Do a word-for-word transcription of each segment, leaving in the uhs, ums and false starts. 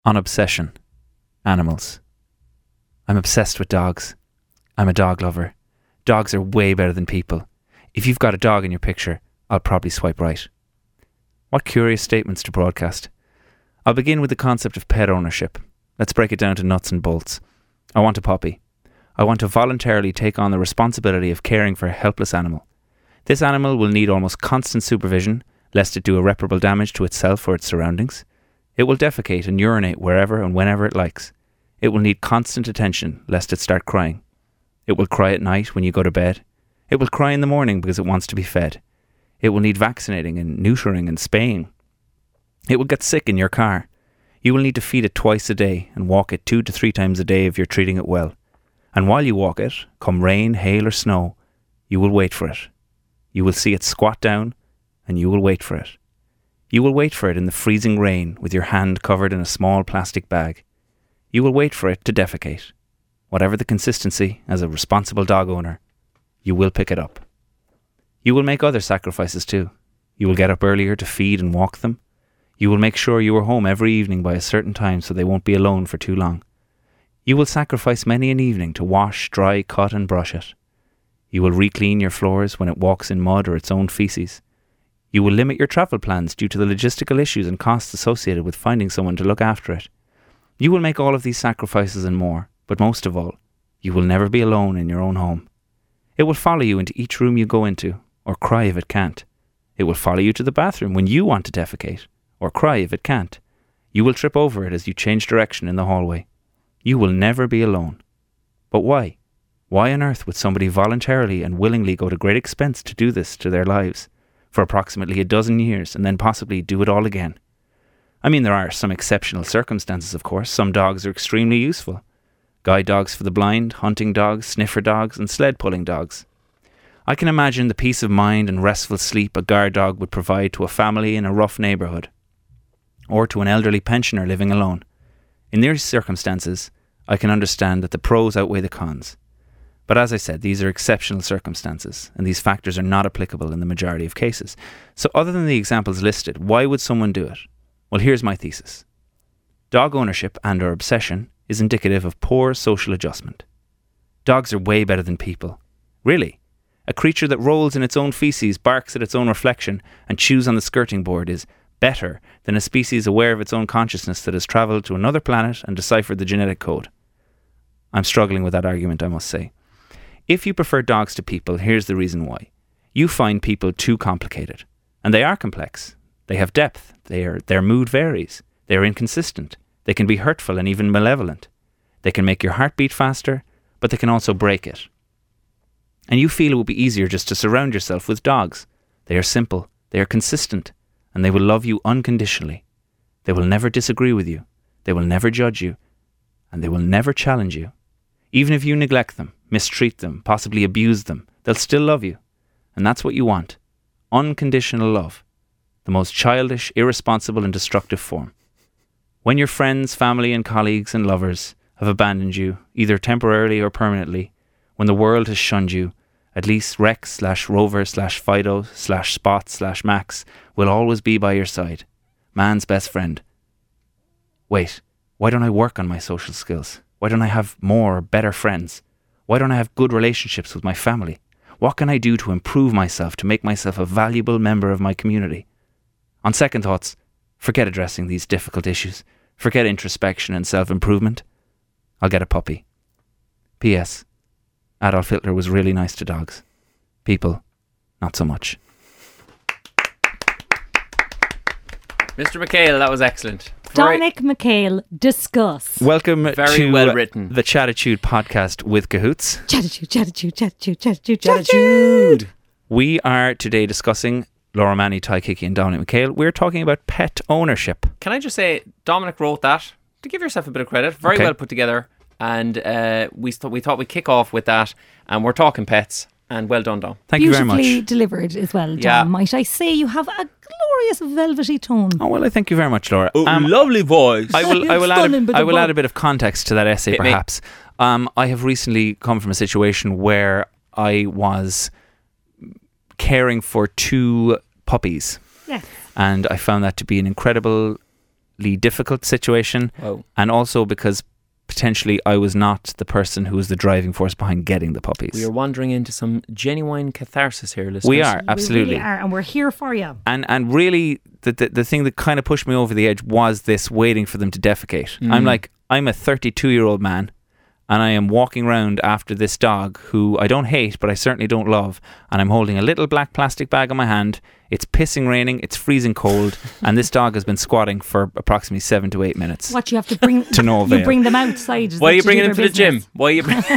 on obsession. Animals. I'm obsessed with dogs. I'm a dog lover. Dogs are way better than people. If you've got a dog in your picture, I'll probably swipe right. What curious statements to broadcast. I'll begin with the concept of pet ownership. Let's break it down to nuts and bolts. I want a puppy. I want to voluntarily take on the responsibility of caring for a helpless animal. This animal will need almost constant supervision, lest it do irreparable damage to itself or its surroundings. It will defecate and urinate wherever and whenever it likes. It will need constant attention, lest it start crying. It will cry at night when you go to bed. It will cry in the morning because it wants to be fed. It will need vaccinating and neutering and spaying. It will get sick in your car. You will need to feed it twice a day and walk it two to three times a day if you're treating it well. And while you walk it, come rain, hail or snow, you will wait for it. You will see it squat down and you will wait for it. You will wait for it in the freezing rain with your hand covered in a small plastic bag. You will wait for it to defecate. Whatever the consistency, as a responsible dog owner, you will pick it up. You will make other sacrifices too. You will get up earlier to feed and walk them. You will make sure you are home every evening by a certain time so they won't be alone for too long. You will sacrifice many an evening to wash, dry, cut and brush it. You will re-clean your floors when it walks in mud or its own feces. You will limit your travel plans due to the logistical issues and costs associated with finding someone to look after it. You will make all of these sacrifices and more, but most of all, you will never be alone in your own home. It will follow you into each room you go into, or cry if it can't. It will follow you to the bathroom when you want to defecate, or cry if it can't. You will trip over it as you change direction in the hallway. You will never be alone. But why? Why on earth would somebody voluntarily and willingly go to great expense to do this to their lives for approximately a dozen years and then possibly do it all again? I mean, there are some exceptional circumstances, of course. Some dogs are extremely useful. Guide dogs for the blind, hunting dogs, sniffer dogs, and sled-pulling dogs. I can imagine the peace of mind and restful sleep a guard dog would provide to a family in a rough neighbourhood, or to an elderly pensioner living alone. In these circumstances, I can understand that the pros outweigh the cons. But as I said, these are exceptional circumstances, and these factors are not applicable in the majority of cases. So other than the examples listed, why would someone do it? Well, here's my thesis. Dog ownership and or obsession is indicative of poor social adjustment. Dogs are way better than people. Really. A creature that rolls in its own feces, barks at its own reflection, and chews on the skirting board is better than a species aware of its own consciousness that has travelled to another planet and deciphered the genetic code. I'm struggling with that argument, I must say. If you prefer dogs to people, here's the reason why. You find people too complicated. And they are complex. They have depth. They are, their mood varies. They are inconsistent. They can be hurtful and even malevolent. They can make your heart beat faster, but they can also break it. And you feel it would be easier just to surround yourself with dogs. They are simple. They are consistent. And they will love you unconditionally. They will never disagree with you. They will never judge you. And they will never challenge you. Even if you neglect them, mistreat them, possibly abuse them, they'll still love you. And that's what you want. Unconditional love. The most childish, irresponsible and destructive form. When your friends, family and colleagues and lovers have abandoned you, either temporarily or permanently, when the world has shunned you, at least Rex slash Rover slash Fido slash Spot slash Max will always be by your side. Man's best friend. Wait, why don't I work on my social skills? Why don't I have more, better friends? Why don't I have good relationships with my family? What can I do to improve myself, to make myself a valuable member of my community? On second thoughts, forget addressing these difficult issues. Forget introspection and self-improvement. I'll get a puppy. P S. Adolf Hitler was really nice to dogs. People, not so much. Mister McHale, that was excellent. Dominic McHale, discuss. Welcome Very to well written. the Chattitude podcast with Cahoots. Chattitude, Chattitude, Chattitude, Chattitude, Chattitude. We are today discussing Laura Manny, Ty Kiki and Dominic McHale. We're talking about pet ownership. Can I just say, Dominic wrote that, to give yourself a bit of credit. Very Okay. well put together. And uh, we, th- we thought we'd kick off with that. And we're talking pets. And well done, Dom. Thank you very much. Beautifully delivered as well, Dom. Yeah. Might I say you have a glorious velvety tone. Oh, well, I thank you very much, Laura. Oh, Um, lovely voice. I will, I will, add, Stunning a, bit I of will work. add a bit of context to that essay, Hit me. perhaps. Um, I have recently come from a situation where I was caring for two puppies. Yes. And I found that to be an incredible financially difficult situation, Wow. and also because potentially I was not the person who was the driving force behind getting the puppies. We are wandering into some genuine catharsis here, listeners. We are, absolutely. We really are, and we're here for you. And and really, the, the the thing that kind of pushed me over the edge was this waiting for them to defecate. Mm. I'm like, I'm a thirty-two-year-old man, and I am walking around after this dog who I don't hate, but I certainly don't love, and I'm holding a little black plastic bag in my hand. It's pissing raining, it's freezing cold, and this dog has been squatting for approximately seven to eight minutes. What you have to bring To no avail. You bring them outside. is Why are that you to bringing do him to their the gym? business. Why are you bring-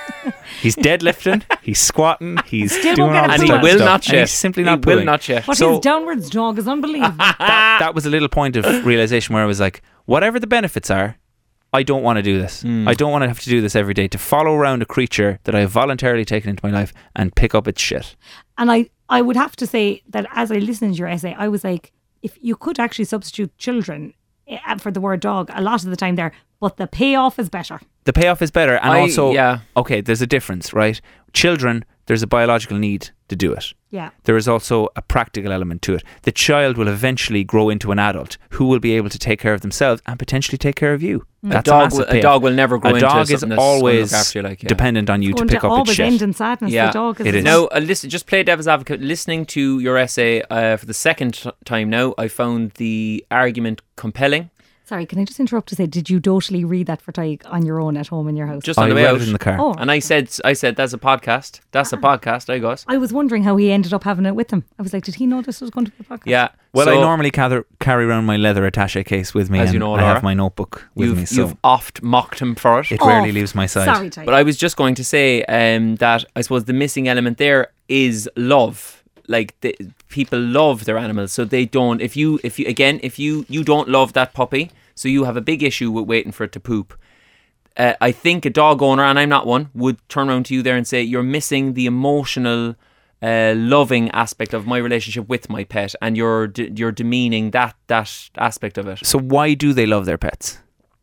He's deadlifting, he's squatting, he's Still doing won't get all a this and he poo. type of will stuff, not and yet. he's simply he not will pooing. not yet. But So- his downwards dog is unbelievable. that, that was a little point of realization where I was like, whatever the benefits are, I don't want to do this. Mm. I don't want to have to do this every day, to follow around a creature that I have voluntarily taken into my life and pick up its shit. And I, I would have to say that as I listened to your essay, I was like, if you could actually substitute children eh, for the word dog a lot of the time there, but the payoff is better. The payoff is better, and I- also, yeah. okay, there's a difference, right? Children, there's a biological need to do it. Yeah. There is also a practical element to it. The child will eventually grow into an adult who will be able to take care of themselves and potentially take care of you. That's a, a, dog massive will, a payoff. dog will never grow A into dog is something that's gonna always look after you, like, yeah. dependent on you Going to pick to up always its shit. end in sadness. Yeah, the dog is it is. Now, uh, listen, just play devil's advocate. Listening to your essay uh, for the second t- time now, I found the argument compelling. Sorry, can I just interrupt to say, did you totally read that for Tyke on your own at home in your house? Just I on the way read out. it in the car. Oh. And I said, I said, that's a podcast. That's a podcast, I guess. I was wondering how he ended up having it with him. I was like, did he know this was going to be a podcast? Yeah. Well, so I normally gather, carry around my leather attaché case with me, As and you know, I Laura. have my notebook with you've, me, so you've oft mocked him for it. it Oh, rarely leaves my side. Sorry, Tyke. But I was just going to say um, that I suppose the missing element there is love. Like the, people love their animals, so they don't. If you, if you again, if you you don't love that puppy, so you have a big issue with waiting for it to poop. Uh, I think a dog owner, and I'm not one, would turn around to you there and say you're missing the emotional, uh, loving aspect of my relationship with my pet, and you're de- you're demeaning that that aspect of it. So why do they love their pets?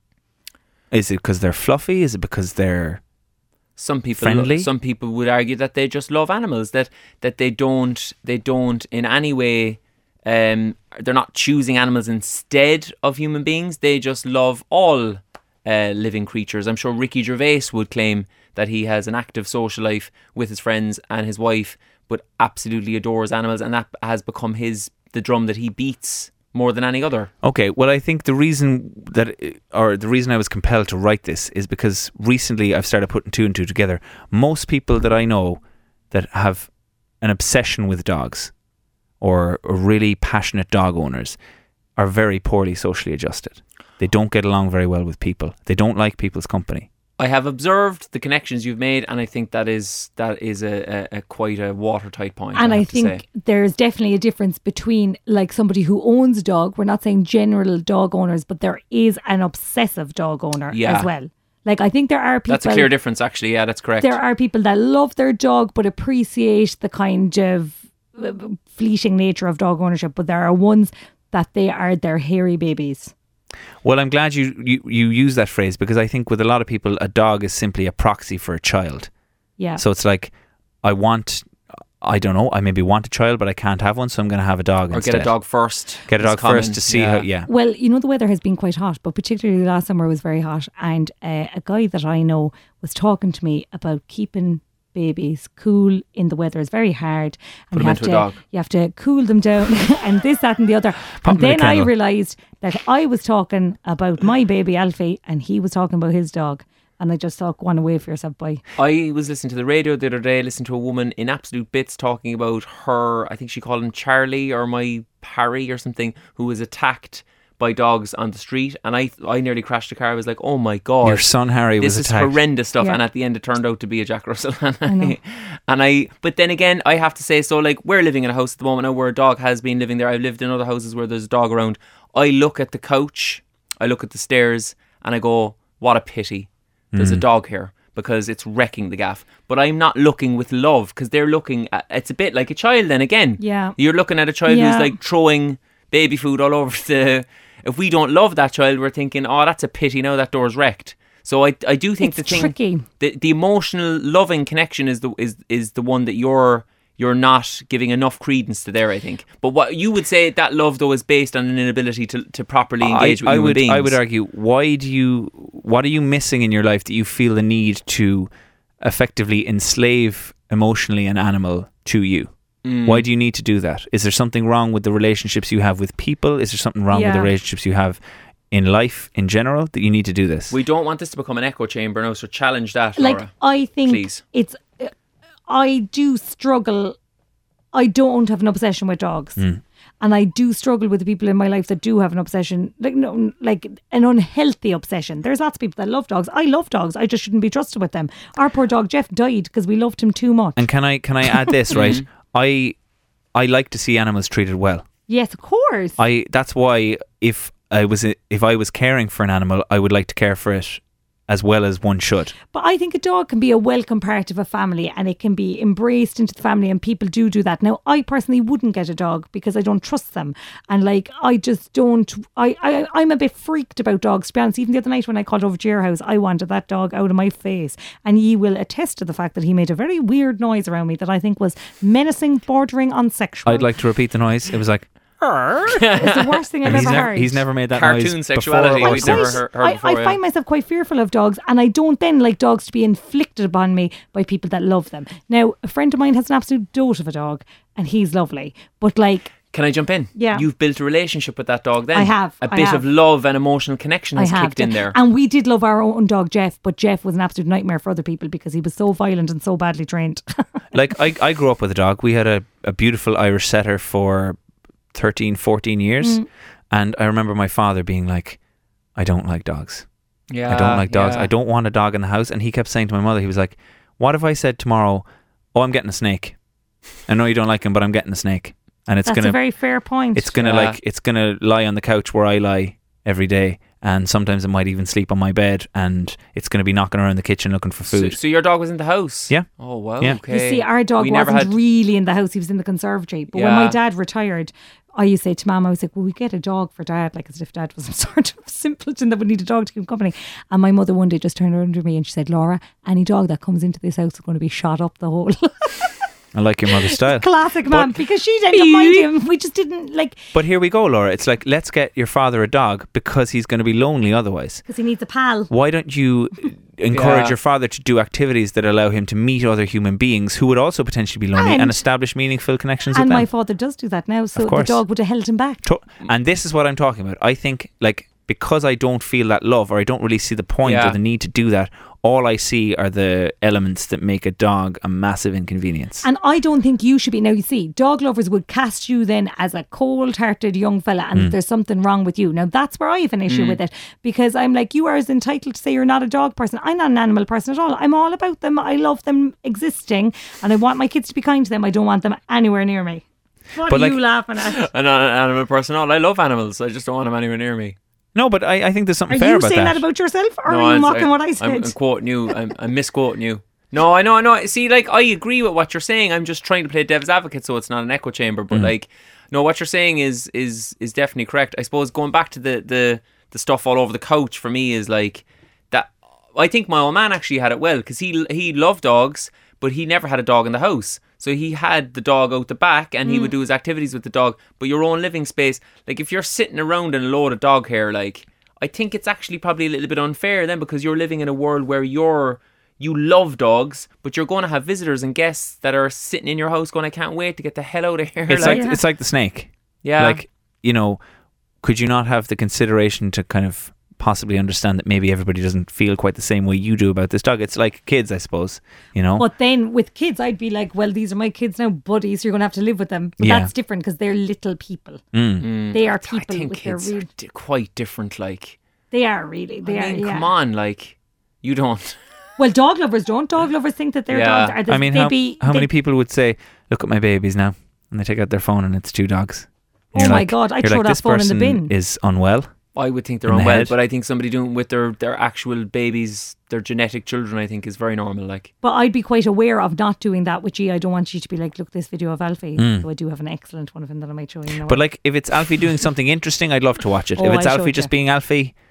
Is it because they're fluffy? Is it because they're Some people, Friendly? some people would argue that they just love animals. That that they don't, they don't in any way. Um, they're not choosing animals instead of human beings. They just love all uh, living creatures. I'm sure Ricky Gervais would claim that he has an active social life with his friends and his wife, but absolutely adores animals, and that has become his the drum that he beats more than any other. Okay, well, I think the reason that, or the reason I was compelled to write this is because recently I've started putting two and two together. Most people that I know that have an obsession with dogs or, or really passionate dog owners are very poorly socially adjusted. They don't get along very well with people. They don't like people's company. I have observed the connections you've made, and I think that is that is a, a, a quite a watertight point. And I, I, have to think say. there's definitely a difference between like somebody who owns a dog. We're not saying general dog owners, but there is an obsessive dog owner Yeah. as well. Like I think there are people. That's a clear difference, actually. Yeah, that's correct. There are people that love their dog but appreciate the kind of uh, fleeting nature of dog ownership. But there are ones that they are their hairy babies. Well, I'm glad you, you, you use that phrase, because I think with a lot of people, a dog is simply a proxy for a child. Yeah. So it's like, I want, I don't know, I maybe want a child, but I can't have one, so I'm going to have a dog or instead. get a dog first. Get a It's dog common, first to see yeah. how, yeah. Well, you know, the weather has been quite hot, but particularly last summer was very hot. And uh, a guy that I know was talking to me about keeping babies cool in the weather is very hard. And Put them you have into to a dog. you have to cool them down and this, that and the other. Pop and them in a then I kennel. realised that I was talking about my baby Alfie and he was talking about his dog. And I just thought, go on away for yourself, boy. I was listening to the radio the other day, listening to a woman in absolute bits talking about her, I think she called him Charlie or my Harry or something, who was attacked by dogs on the street. And I I nearly crashed the car. I was like, oh my God. Your son Harry this was is attacked. horrendous stuff, Yeah. and at the end it turned out to be a Jack Russell. And I, know. and I, but then again, I have to say, so like we're living in a house at the moment now where a dog has been living there. I've lived in other houses where there's a dog around. I look at the couch, I look at the stairs, and I go, what a pity. There's a dog here because it's wrecking the gaff. But I'm not looking with love because they're looking at, it's a bit like a child then again. Yeah. You're looking at a child Yeah. who's like throwing baby food all over the... If we don't love that child, we're thinking, oh, that's a pity now that door's wrecked. So I I do think It's the thing... tricky. The, the emotional, loving connection is the is is the one that you're you're not giving enough credence to there, I think. But what you would say that love though is based on an inability to, to properly engage I, with I human would, beings. I would argue, why do you, what are you missing in your life that you feel the need to effectively enslave emotionally an animal to you? Mm. Why do you need to do that? Is there something wrong with the relationships you have with people? Is there something wrong with the Yeah. relationships you have in life in general that you need to do this? We don't want this to become an echo chamber now, so challenge that, Like, Laura. I think Please. it's. uh, I do struggle. I don't have an obsession with dogs. Mm. And I do struggle with the people in my life that do have an obsession, like no, like an unhealthy obsession. There's lots of people that love dogs. I love dogs. I just shouldn't be trusted with them. Our poor dog Jeff died because we loved him too much. And can I can I add this, right? I I like to see animals treated well. Yes, of course. I that's why if I was if I was caring for an animal, I would like to care for it as well as one should. But I think a dog can be a welcome part of a family and it can be embraced into the family, and people do do that. Now, I personally wouldn't get a dog because I don't trust them. And like, I just don't, I, I, I'm a bit freaked about dogs, to be honest. Even the other night when I called over to your house, I wanted that dog out of my face. And ye will attest to the fact that he made a very weird noise around me that I think was menacing, bordering on sexual. I'd like to repeat the noise. It was like, It's the worst thing I've and he's ever never heard. he's never made that Cartoon noise sexuality, before or we've never since. heard, heard I, before. I yeah. find myself quite fearful of dogs, and I don't then like dogs to be inflicted upon me by people that love them. Now, a friend of mine has an absolute dote of a dog, and he's lovely. But like, Can I jump in? Yeah. You've built a relationship with that dog then. I have, A I bit have. of love and emotional connection I has have kicked in to- there. And we did love our own dog, Jeff, but Jeff was an absolute nightmare for other people because he was so violent and so badly trained. Like I, I grew up with a dog. We had a, a beautiful Irish setter for thirteen, fourteen years. Mm. And I remember my father being like, I don't like dogs. yeah, I don't like dogs. yeah. I don't want a dog in the house. And he kept saying to my mother, he was like, what if I said tomorrow, oh, I'm getting a snake. I know you don't like him, but I'm getting a snake. And it's That's going a to, very fair point. it's going to Yeah. like, it's going to lie on the couch where I lie every day. And sometimes it might even sleep on my bed, and it's going to be knocking around the kitchen looking for So, food. so your dog was in the house? Yeah. Oh, wow. Yeah. Okay. You see, our dog We never wasn't had- really in the house. He was in the conservatory. But when Yeah. my dad retired, I used to say to Mum, I was like, well, we get a dog for Dad, like as if Dad was some sort of simpleton that would need a dog to keep him company. And my mother one day just turned around to me and she said, Laura, any dog that comes into this house is going to be shot up the hole. I like your mother's style. Classic, Mum, because she didn't mind him. We just didn't, like, But here we go, Laura. It's like, let's get your father a dog because he's going to be lonely otherwise. because he needs a pal. Why don't you encourage Yeah. your father to do activities that allow him to meet other human beings who would also potentially be lonely and, And- establish meaningful connections And with my them? father does do that now, so Of the course. dog would have held him back. To- And this is what I'm talking about. I think, like, because I don't feel that love, or I don't really see the point Yeah. or the need to do that, all I see are the elements that make a dog a massive inconvenience. And I don't think you should be. Now, you see, dog lovers would cast you then as a cold hearted young fella, and there's something wrong with you. Now, that's where I have an issue with it, because I'm like, you are as entitled to say you're not a dog person. I'm not an animal person at all. I'm all about them. I love them existing, and I want my kids to be kind to them. I don't want them anywhere near me. What But are like- you laughing at? I'm not an animal person at all. I love animals. I just don't want them anywhere near me. no, but I, I think there's something Are fair you about saying that. that. about yourself, or No, are you I'm- mocking I- what I said? I'm, I'm quoting you. I'm, I'm misquoting you. No, I know, I know. See, like, I agree with what you're saying. I'm just trying to play devil's advocate, so it's not an echo chamber. But like, no, what you're saying is is is definitely correct. I suppose going back to the the the stuff all over the couch for me is like that. I think my old man actually had it well because he he loved dogs, but he never had a dog in the house. So he had the dog out the back, and he would do his activities with the dog. But your own living space, like if you're sitting around in a load of dog hair, like I think it's actually probably a little bit unfair then, because you're living in a world where you're you love dogs, but you're going to have visitors and guests that are sitting in your house going, I can't wait to get the hell out of here. It's like, Yeah. it's like the snake. yeah, Like, you know, could you not have the consideration to kind of possibly understand that maybe everybody doesn't feel quite the same way you do about this dog? It's like kids, I suppose, you know? But then with kids, I'd be like, well, these are my kids now, buddies. You're going to have to live with them. But Yeah. that's different because they're little people. Mm. They are I people think with their kids real. are di- quite different. Like, They are really. They I are. mean, Yeah. come on, like you don't. Well, dog lovers don't. Dog lovers think that their Yeah. dogs are. The, I mean, they how, be, how they- many people would say, look at my babies now, and they take out their phone and it's two dogs? And Oh you're my like- God, I'd you're throw like, that this phone in the person bin. is unwell. I would think they're In the unwell, head. but I think somebody doing with their their actual babies, their genetic children, I think is very normal. Like, But I'd be quite aware of not doing that with you. I don't want you to be like, look, this video of Alfie. Mm. So I do have an excellent one of him that I might show you. Now. But like, if it's Alfie doing something interesting, I'd love to watch it. Oh, if it's I'll show Alfie it just you. being Alfie,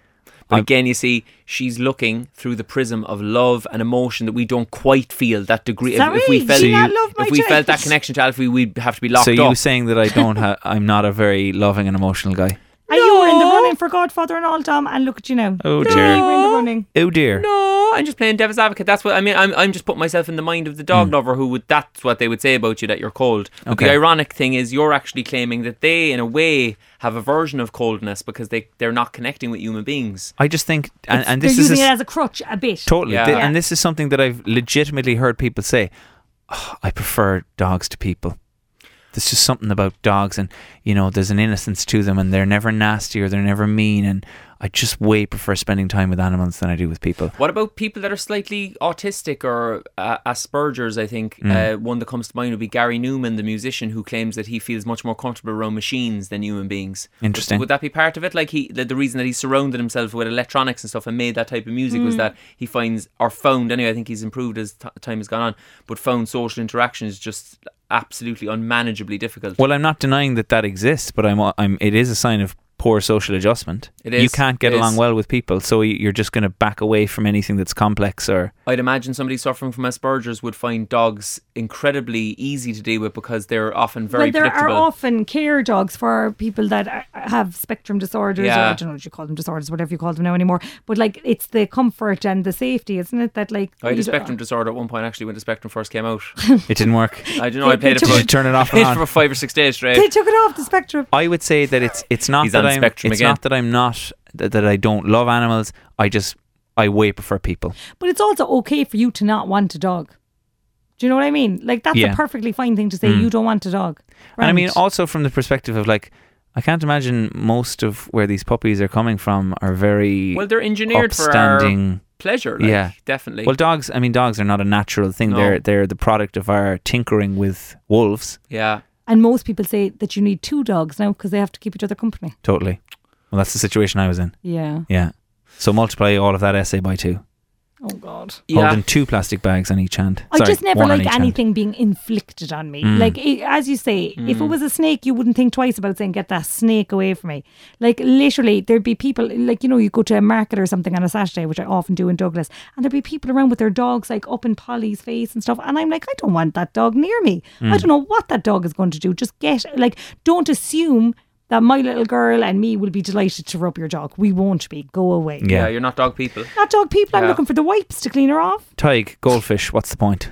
But I'm- again, you see, she's looking through the prism of love and emotion that we don't quite feel that degree. If, if we Sorry, felt, do you not love my if we felt child? that connection to Alfie, we'd have to be locked so up. you saying that I don't have? I'm not a very loving and emotional guy. And you were in the running for Godfather and all, Dom, and look at you now. Oh, There dear. You were in the running. Oh dear. No, I'm just playing devil's advocate. That's what I mean. I'm, I'm just putting myself in the mind of the dog Hmm. lover who would. That's what they would say about you, that you're cold. But Okay. the ironic thing is, you're actually claiming that they, in a way, have a version of coldness because they they're not connecting with human beings. I just think, and, and They're this is using a, it as a crutch a bit. totally, Yeah. thi- Yeah. and this is something that I've legitimately heard people say. "Oh, I prefer dogs to people. There's just something about dogs, and you know, there's an innocence to them, and they're never nasty or they're never mean, and I just way prefer spending time with animals than I do with people." What about people that are slightly autistic or uh, Asperger's? I think Hmm. uh, one that comes to mind would be Gary Newman, the musician, who claims that he feels much more comfortable around machines than human beings. Interesting. Would, would that be part of it? Like he, the, the reason that he surrounded himself with electronics and stuff and made that type of music was that he finds, or found anyway, I think he's improved as t- time has gone on, but found social interaction is just absolutely unmanageably difficult. Well, I'm not denying that that exists, but I'm, I'm. It is a sign of poor social adjustment. It is. You can't get It along is. well with people, so you're just going to back away from anything that's complex or. I'd imagine somebody suffering from Asperger's would find dogs incredibly easy to deal with because they're often very well, there predictable. are often care dogs for people that are, have spectrum disorders, Yeah. or I don't know what you call them, disorders, whatever you call them now anymore. But like, it's the comfort and the safety, isn't it? That like I had you a don't- spectrum disorder at one point, actually, when the Spectrum first came out. It didn't work. I don't know, I played it Did for, Did you turn it off and played it on? for five or six days straight. They took it off the spectrum. I would say that it's it's not He's that on I'm spectrum it's again. not that I'm not that, that I don't love animals. I just I way prefer people. But it's also okay for you to not want a dog. Do you know what I mean? Like, that's Yeah. a perfectly fine thing to say. Mm. You don't want a dog. And I mean, Right. also from the perspective of like, I can't imagine most of where these puppies are coming from are very Well, they're engineered for our upstanding. pleasure. Like, Yeah. definitely. Well, dogs. I mean, dogs are not a natural thing. No. They're they're the product of our tinkering with wolves. yeah. And most people say that you need two dogs now because they have to keep each other company. Totally. Well, that's the situation I was in. Yeah. Yeah. So multiply all of that essay by two. Oh, God. Yeah. Holding two plastic bags on each hand. I Sorry, just never one on like each hand. anything being inflicted on me. Mm. Like, it, as you say, if it was a snake, you wouldn't think twice about saying, get that snake away from me. Like, literally, there'd be people, like, you know, you go to a market or something on a Saturday, which I often do in Douglas, and there'd be people around with their dogs, like, up in Polly's face and stuff. And I'm like, I don't want that dog near me. Mm. I don't know what that dog is going to do. Just get, like, don't assume that my little girl and me will be delighted to rub your dog. We won't be. Go away. yeah, Yeah. you're not dog people. Not dog people. I'm Yeah. looking for the wipes to clean her off. Tig, goldfish. What's the point?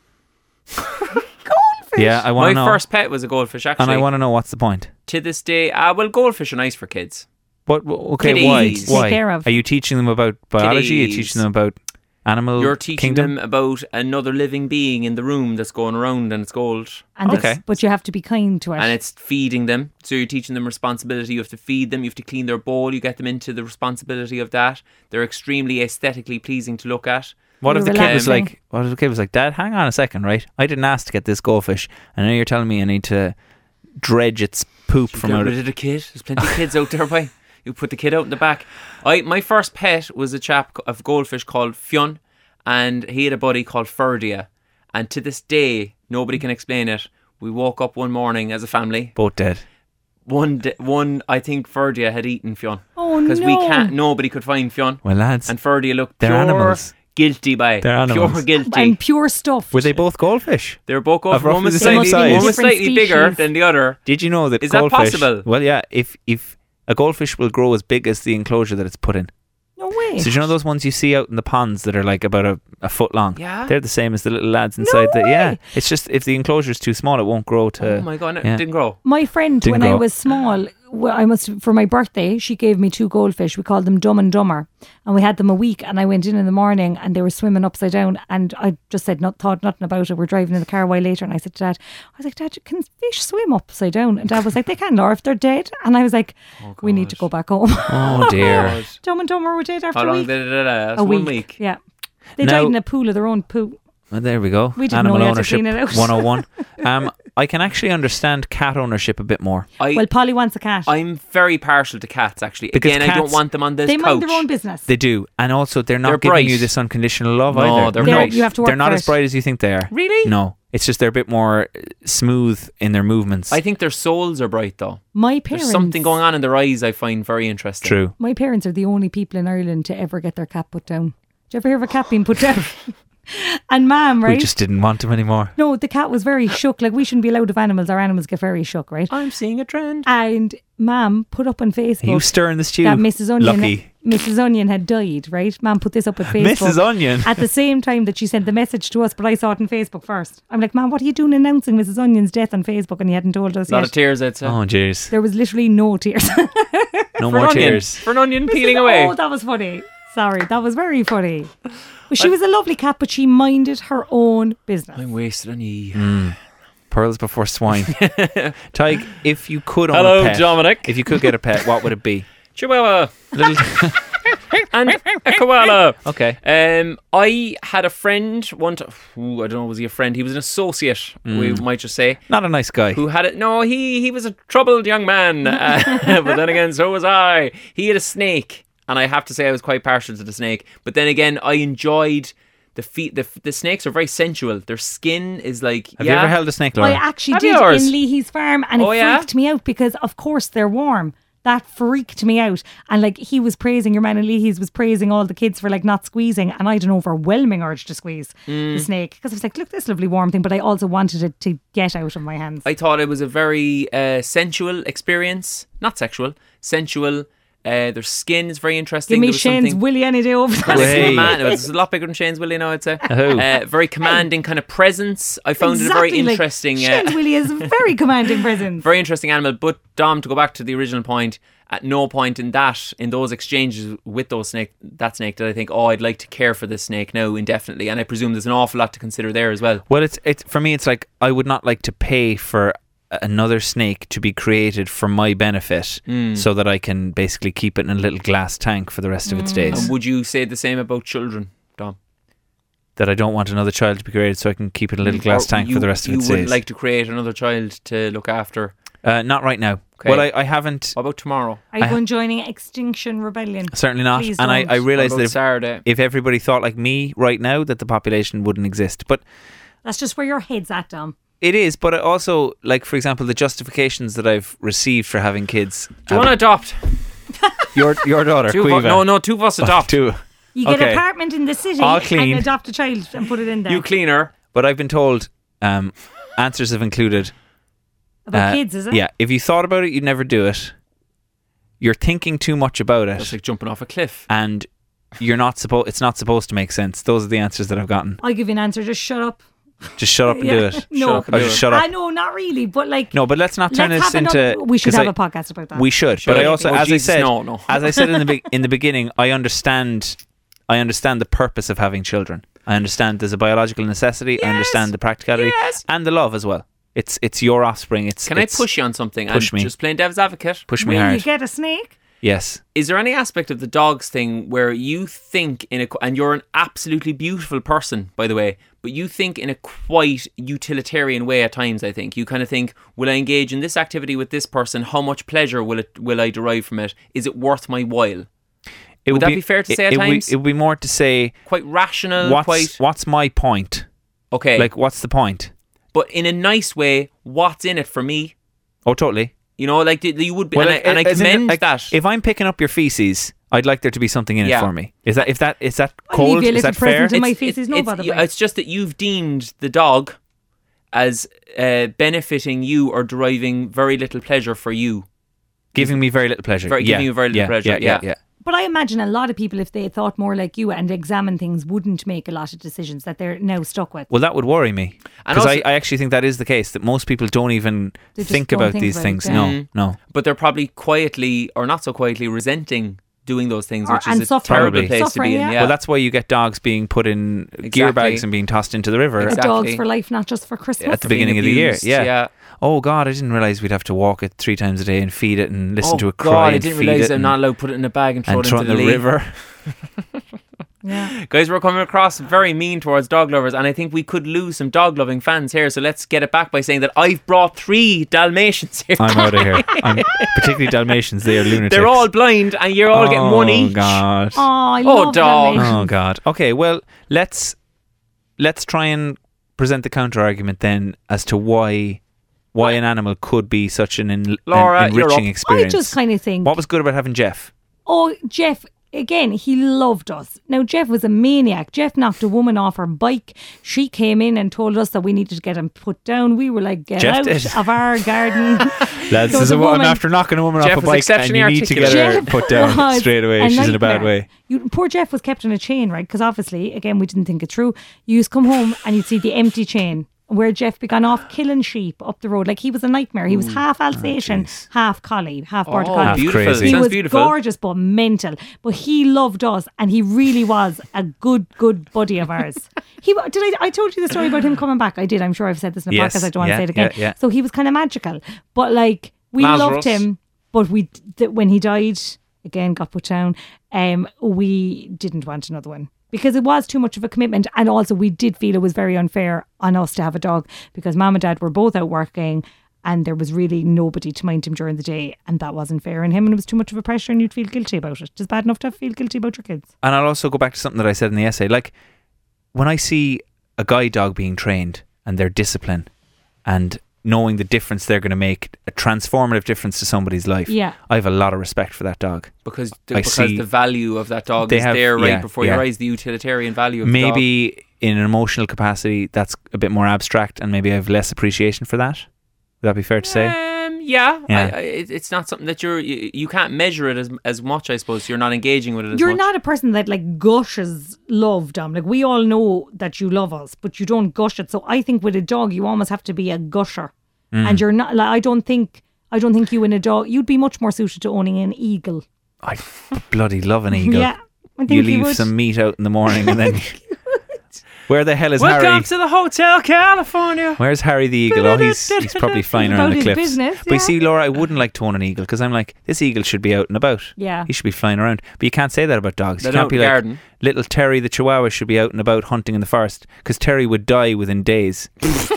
Goldfish. Yeah, I My want to know. first pet was a goldfish, actually. and I want to know what's the point. To this day, ah, well, goldfish are nice for kids. What? w- Okay, why? Kitties. Why? Take care of. Are you teaching them about biology? Are you Kitties. teaching them about animal You're teaching kingdom? them about another living being in the room that's going around and it's gold. And Okay. it's, but you have to be kind to it. And it's feeding them. So you're teaching them responsibility. You have to feed them. You have to clean their bowl. You get them into the responsibility of that. They're extremely aesthetically pleasing to look at. What if the You're kid was relaxing. like? What if the kid was like, Dad, hang on a second, right? I didn't ask to get this goldfish, and now you're telling me I need to dredge its poop from Get out rid of. of the kid. There's plenty of kids out there, boy. You put the kid out in the back. I my first pet was a chap of goldfish called Fionn, and he had a buddy called Ferdia. And to this day, nobody can explain it. We woke up one morning as a family. Both dead. One, d- one, I think Ferdia had eaten Fionn oh because no! we can't. Nobody could find Fionn, Well, lads, and Ferdia looked they're pure animals. guilty by They're animals. pure guilty. And pure stuff. were they both goldfish? They were both Of goldfish. roughly One was the same slightly, size. one was Different slightly bigger species. than the other. Did you know that Is that goldfish? possible? Well, yeah. If if a goldfish will grow as big as the enclosure that it's put in. No way. So do you know those ones you see out in the ponds that are like about a, a foot long? Yeah. They're the same as the little lads inside the. way. Yeah. It's just if the enclosure is too small, it won't grow to. Oh my god! No, yeah. It didn't grow. My friend, Didn't when I grow. was small, well, I must for my birthday, she gave me two goldfish. We called them Dumb and Dumber, and we had them a week. And I went in in the morning, and they were swimming upside down. And I just said, not thought nothing about it. We're driving in the car a while later, and I said to Dad, I was like, Dad, can fish swim upside down? And Dad was like, they can, Laura, if they're dead. And I was like, we need to go back home. Oh dear. Dumb and Dumber were dead after How a long week. did it last? a One week. week. Yeah. They Now- died in a pool of their own poo. Well, there we go. We didn't Animal know we had to ownership clean it out. one oh one. um, I can actually understand cat ownership a bit more. I, Well, Polly wants a cat. I'm very partial to cats. Actually, Because again, I don't cats- want them on this they couch. mind their own business. They do, and also they're not They're giving bright. you this unconditional love No, either. they're They're- bright. You have to work They're not for as it. bright as you think they are. Really? No, It's just they're a bit more smooth in their movements. I think their souls are bright though. My parents. There's something going on in their eyes I find very interesting. True. My parents are the only people in Ireland to ever get their cat put down. Did you ever hear of a cat being put down? And Ma'am, right? We just didn't want him anymore. No, the cat was very shook. Like, we shouldn't be allowed to have animals. Our animals get very shook, right? I'm seeing a trend. And Ma'am put up on Facebook Are you stirring the stew? that Missus Onion, Lucky. Missus Onion had died, right? Ma'am put this up on Facebook. Missus Onion? At the same time that she sent the message to us, but I saw it on Facebook first. I'm like, Ma'am, what are you doing announcing Missus Onion's death on Facebook and you hadn't told us A lot yet? of tears, I'd say. Oh, jeez. There was literally no tears. No For more an onion. tears. For an onion peeling away. Oh, that was funny. Sorry, that was very funny. But she was a lovely cat, but she minded her own business. I'm wasted on ye. Pearls before swine. Tyke, if you could own Hello, a pet, Dominic. if you could get a pet, what would it be? Chihuahua. Little And a koala. Okay. Um, I had a friend one time. Ooh, I don't know, was he a friend? He was an associate, we might just say, Not a nice guy. who had it. No, he he was a troubled young man. Uh, but then again, so was I. He had a snake, and I have to say I was quite partial to the snake. But then again, I enjoyed the feet. The the snakes are very sensual. Their skin is like. Have yeah. you ever held a snake, I Laura? actually Have did yours? in Leahy's farm, and Oh, it yeah? freaked me out because, of course, they're warm. That freaked me out. And like, he was praising, your man in Leahy's was praising all the kids for like not squeezing, and I had an overwhelming urge to squeeze Mm. the snake because I was like, look, this lovely warm thing, but I also wanted it to get out of my hands. I thought it was a very uh, sensual experience. Not sexual, sensual. Uh, their skin is very interesting. Give me There was Shane's something- Willie any day over Kind that. of Hey. command- it was a lot bigger than Shane's Willie now, I'd say. Oh. Uh, very commanding kind of presence. I found it a Exactly, very like, interesting, Shane's uh, Willie is a very commanding presence. very interesting animal. But Dom, to go back to the original point, at no point in that, in those exchanges with those snake, that snake, did I think, oh, I'd like to care for this snake now indefinitely. And I presume there's an awful lot to consider there as well. Well, it's it's for me. It's like I would not like to pay for another snake to be created for my benefit, so that I can basically keep it in a little glass tank for the rest of its days. And would you say the same about children, Dom? That I don't want another child to be created, so I can keep it in a little glass Or tank you, for the rest of you its would days. like to create another child to look after. uh, not right now. Okay. Well, I, I haven't. What about tomorrow? Are you I- going joining Extinction Rebellion? Certainly not. Please and I, don't. I What realise about that if, Saturday? if everybody thought like me right now, that the population wouldn't exist. But That's just where your head's at, Dom. it is. But I also, like, for example, the justifications that I've received for having kids. Do you want to adopt? your your daughter, Two of us, Quiva. no, no, two of us adopt. Two. You get Okay. an apartment in the city All clean. and adopt a child and put it in there. You cleaner. But I've been told um, answers have included. About uh, kids, is it? Yeah. If you thought about it, you'd never do it. You're thinking too much about it, That's like jumping off a cliff. and you're not supposed. It's not supposed to make sense. Those are the answers that I've gotten. I'll give you an answer. Just shut up. Just shut up and do Yeah. it. No. Shut up and Or do just it. shut up. I know, not really, but like, No, but let's not turn let's this have into. another, we should 'cause have I- a podcast about that. We should, Should but I I? also, Oh, as Jesus, I said, no, no. as I said in the be- in the beginning, I understand. I understand the purpose of having children. I understand there's a biological necessity. I understand the practicality Yes. and the love as well. It's it's your offspring. It's Can it's, I push you on something? push and me. Just playing devil's advocate. push me Will hard? you get a snake? Yes. Is there any aspect of the dogs thing where you think in a and you're an absolutely beautiful person, by the way, but you think in a quite utilitarian way at times? I think you kind of think, will I engage in this activity with this person? How much pleasure will it will I derive from it? Is it worth my while? It Would that be fair to it- say at it would be- times? it would be more to say Quite rational, what's quite what's my point? okay. Like, what's the point? but in a nice way, what's in it for me? Oh, totally. You know, like th- you would be, Well, and, like, I, and I as in, commend like, that. If I'm picking up your feces, I'd like there to be something in Yeah. it for me. Is that if that is that I'll cold? leave you a Is little that fair? present in my It's- feces, it's, no it's, bother. you- about it. it's just that you've deemed the dog as uh, benefiting you or deriving very little pleasure for you. Giving me very little pleasure. Very- yeah. giving you very little yeah, pleasure, Yeah, yeah, yeah. yeah. But I imagine a lot of people, if they thought more like you and examine things, wouldn't make a lot of decisions that they're now stuck with. Well, that would worry me And because I, also- I actually think that is the case, that most people don't even They just think don't about think these about it, things. yeah. No, Mm. no. But they're probably quietly or not so quietly resenting doing those things, Or- which and is a suffering. terrible Probably. place Suffering, to be in. yeah. Yeah. Well, that's why you get dogs being put in gear Exactly. bags and being tossed into the river Exactly. Dogs for life, not just for Christmas. at the beginning of the year. abused, Yeah. yeah. Oh God, I didn't realize we'd have to walk it three times a day and feed it and listen oh to it cry God, I and didn't feed realize it I'm and, not allowed to put it in a bag and throw and it throw into it in the, the lake. river. Yeah. Guys, we're coming across very mean towards dog lovers, and I think we could lose some dog loving fans here. So let's get it back by saying that I've brought three Dalmatians here. I'm out of here. I'm, particularly Dalmatians, they are lunatics. They're all blind, and you're all getting one each. Oh God. Oh, I Oh, love dog. Dalmatians. Oh God. Okay, well let's let's try and present the counter argument then as to why why an animal could be such an, en- Laura, an you're enriching up. experience. I just kind of think, What was good about having Jeff? oh, Jeff, again, he loved us. Now, Jeff was a maniac. Jeff knocked a woman off her bike. She came in and told us that we needed to get him put down. We were like, get Jeff out did. of our garden. Lads, There this was is a what I'm woman- after knocking a woman Jeff off a was bike and exceptionally you need to get her Jeff put down was straight away. a She's in a bad nightmare. way. You, poor Jeff was kept on a chain, right? Because obviously, again, we didn't think it through. You used to come home and you'd see the empty chain where Jeff began off killing sheep up the road. Like, he was a nightmare. He was half Alsatian, jeez. half collie, half border Oh, collie. Half beautiful. crazy. He Sounds was beautiful. gorgeous but mental. But he loved us and he really was a good, good buddy of ours. He wa- did I, I told you the story about him coming back. I did. I'm sure I've said this in a Yes. podcast. I don't want Yeah, to say it again. yeah, yeah. So he was kind of magical. But like, we Lazarus. loved him. But we, th- when he died, again, got put down, um, we didn't want another one. Because it was too much of a commitment. And also we did feel it was very unfair on us to have a dog because mum and dad were both out working and there was really nobody to mind him during the day, and that wasn't fair on him, and it was too much of a pressure and you'd feel guilty about it. It's bad enough to feel guilty about your kids. And I'll also go back to something that I said in the essay. Like, when I see a guide dog being trained and their discipline and knowing the difference they're going to make, a transformative difference to somebody's life, Yeah. I have a lot of respect for that dog. Because, the, I because see- the value of that dog They is have- there right yeah, before yeah. your eyes, the utilitarian value of the dog. Maybe in an emotional capacity, that's a bit more abstract and maybe I have less appreciation for that. Would that be fair to say? Um, yeah, Yeah. I, I, it, it's not something that you're you, you can't measure it as as much. I suppose you're not engaging with it as You're much. not a person that like gushes love, Dom. Like, we all know that you love us, but you don't gush it. So I think with a dog, you almost have to be a gusher. Mm. And you're not, like, I don't think, I don't think you in a dog, you'd be much more suited to owning an eagle. I bloody love an eagle. Yeah. I think You you leave would. some meat out in the morning and then... Where the hell is Welcome Harry? to the Hotel California. Where's Harry the eagle? Oh, he's he's probably flying About around the his cliffs. business, But you yeah. see, Laura, I wouldn't like to own an eagle because I'm like, this eagle should be out and about. Yeah. He should be flying around. But you can't say that about dogs. They're you can't out be in the like, garden. little Terry the Chihuahua should be out and about hunting in the forest because Terry would die within days.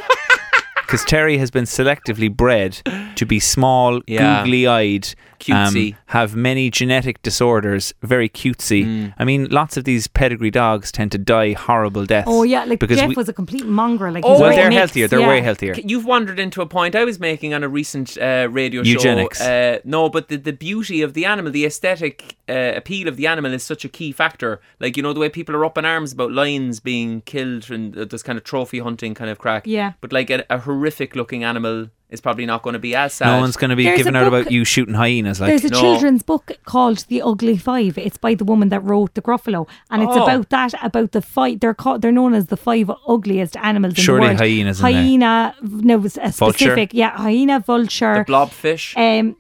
Because Terry has been selectively bred to be small, Yeah. googly-eyed, Cutesy. um, have many genetic disorders, very cutesy. Mm. I mean, lots of these pedigree dogs tend to die horrible deaths. Oh, yeah. Like, because Jeff we- was a complete mongrel. Like, Oh, he's well, a they're mix, healthier. They're yeah. way healthier. You've wandered into a point I was making on a recent uh, radio Eugenics. show. Uh, no, but the, the beauty of the animal, the aesthetic uh, appeal of the animal is such a key factor. Like, you know, the way people are up in arms about lions being killed and uh, this kind of trophy hunting kind of crack. Yeah. But like a, a horrific looking animal is probably not going to be as sad. No one's going to be There's a giving out book- about you shooting hyenas. Like, There's a No. children's book called The Ugly Five. It's by the woman that wrote The Gruffalo, and it's Oh. about that, about the five. They're called, they're known as the five ugliest animals in Surely the world. hyenas in there. Hyena, no, it was a specific, yeah, hyena, vulture. the blobfish. Um,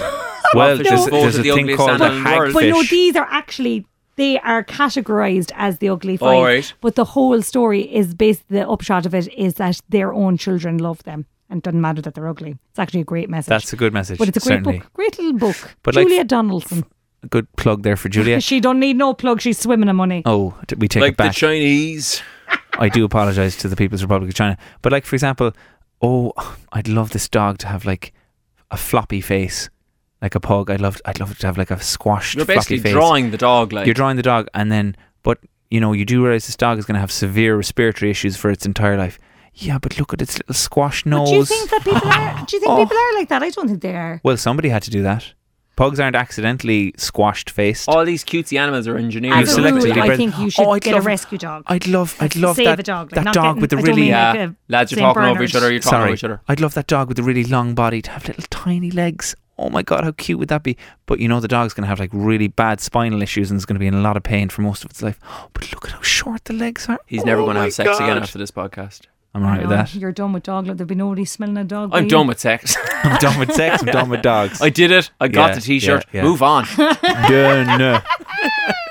well, No. there's, Voted there's a the thing ugliest called a animal in the world. but no, hagfish. these are actually. They are categorized as the ugly five. All right. But the whole story is basically, the upshot of it is that their own children love them. And it doesn't matter that they're ugly. It's actually a great message. That's a good message. but it's a great certainly. book. Great little book. But like- Julia Donaldson. A good plug there for Julia. She don't need no plug. She's swimming in money. Oh, d- we take like it back. the Chinese. I do apologise to the People's Republic of China. But like, for example, oh, I'd love this dog to have like a floppy face, like a pug. I'd love, I'd love it to have like a squashed You're floppy basically face. drawing the dog like. You're drawing the dog, and then, but you know, you do realise this dog is going to have severe respiratory issues for its entire life. Yeah, but look at its little squash nose. But do you think that people are? Do you think Oh. people are like that? I don't think they are. Well, somebody had to do that. Pugs aren't accidentally squashed faced. All these cutesy animals are engineered. You've As a selectively rule, I bred- think you should Oh, I'd get love- a rescue dog. I'd love, I'd love Save that, a dog. Like, that not dog getting- with the I don't really, mean Yeah, like a lads, you're Saint talking over Bernard. each other. You're talking sorry, over each other. I'd love that dog with the really long body to have little tiny legs. Oh my God, how cute would that be? But you know, the dog's going to have like really bad spinal issues and is going to be in a lot of pain for most of its life. But look at how short the legs are. He's never Oh going to my have sex again God. after this podcast. I'm alright with No, that. You're done with dog. There'll be nobody smelling a dog. I'm by done you. with sex. I'm done with sex. I'm done with dogs. I did it. I got Yeah, the t-shirt. yeah, yeah. Move on. Done.